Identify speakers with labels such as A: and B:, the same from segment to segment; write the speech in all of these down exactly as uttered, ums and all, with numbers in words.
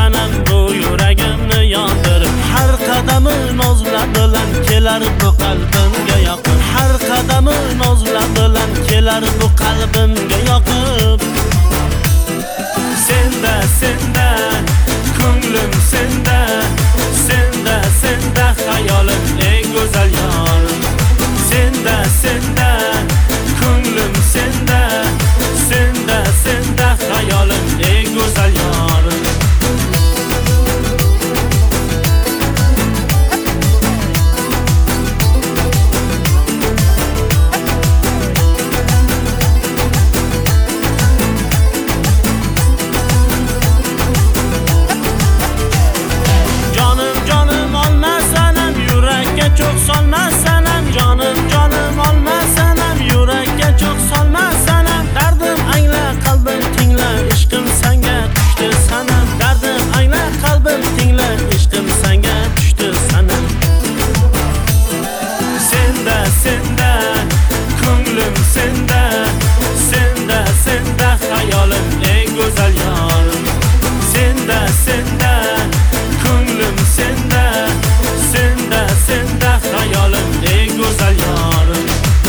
A: sanam bu yuragimni yondirib. Har qadami nozlar bilan kelar bu qalbimga yoqib. Har qadami nozlar bilan kelar bu qalbimga yoqib. Senda senda ko'nglim senda, senda senda hayolim eng go'zal yorim. Senda senda ko'nglim senda, senda senda hayolim eng go'zal yorim. Çok solmasanam canım canım olmasanam yurakka çok solmasanam dardim angla qalbim tingla ishqim senga tushdi sanam dardim angla qalbim tingla ishqim senga tushdi sanam senda senda ko'nglim senda senda senda hayolim eng go'zal yorim senda senda ko'nglim senda senda senda hayolim eng go'zal yorim.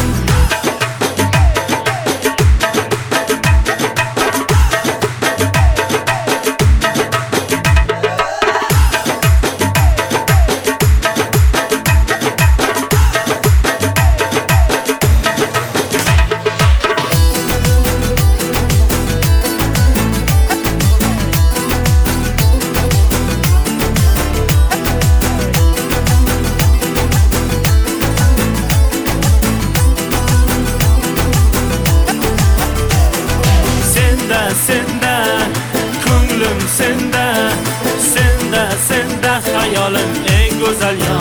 A: Senda ko'nglim senda senda senda hayolim eng go'zal yorim.